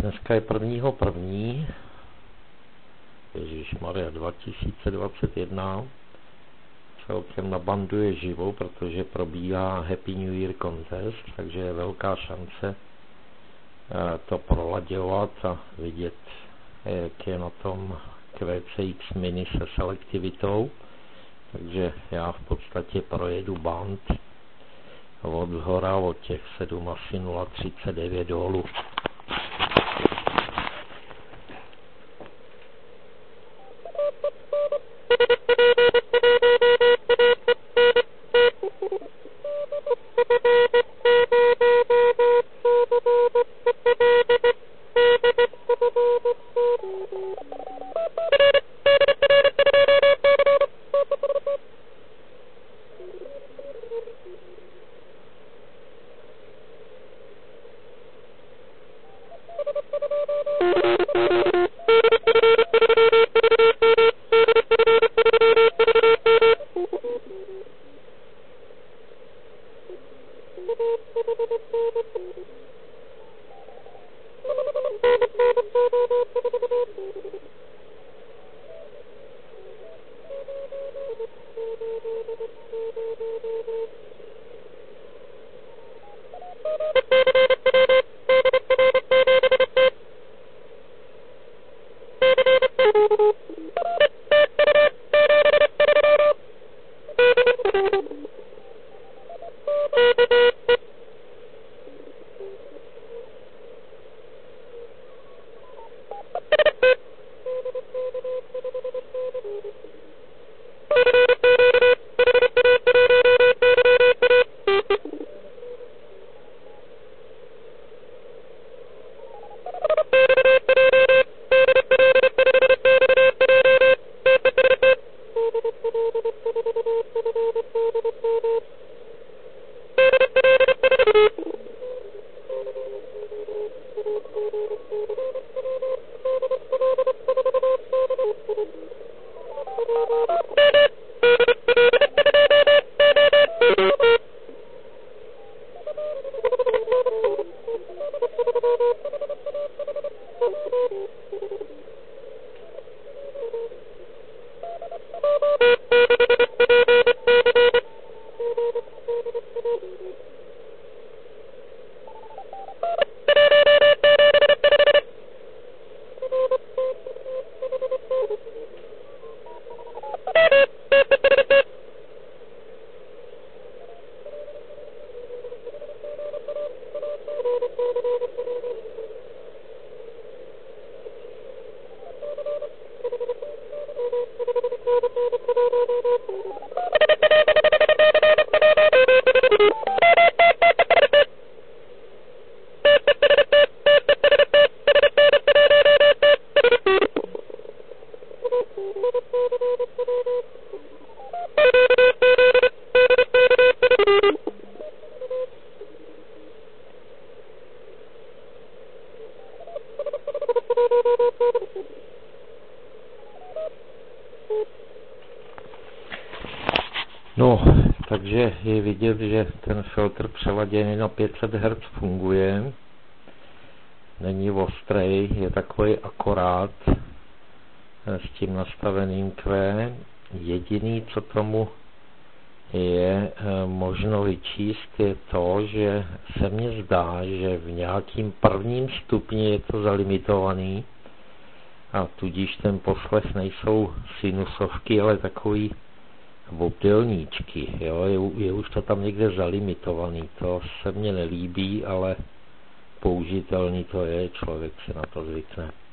Dneska je 1.1. Ježišmarja 2021. Celkem na bandu je živo, protože probíhá Happy New Year Contest, takže je velká šance to prolaďovat a vidět, jak je na tom QCX Mini se selektivitou. Takže já v podstatě projedu band od zhora, od těch 7 asi 0,39 dolů. No, takže je vidět, že ten filtr přeladěný na 500 Hz funguje. Není ostrej, je takový akorát s tím nastaveným Q. Jediný, co tomu je možno vyčíst, je to, že se mně zdá, že v nějakým prvním stupni je to zalimitovaný a tudíž ten poslech nejsou sinusovky, ale takový obdélníčky, jo, je už to tam někde zalimitovaný, to se mně nelíbí, ale použitelný to je, člověk si na to zvykne.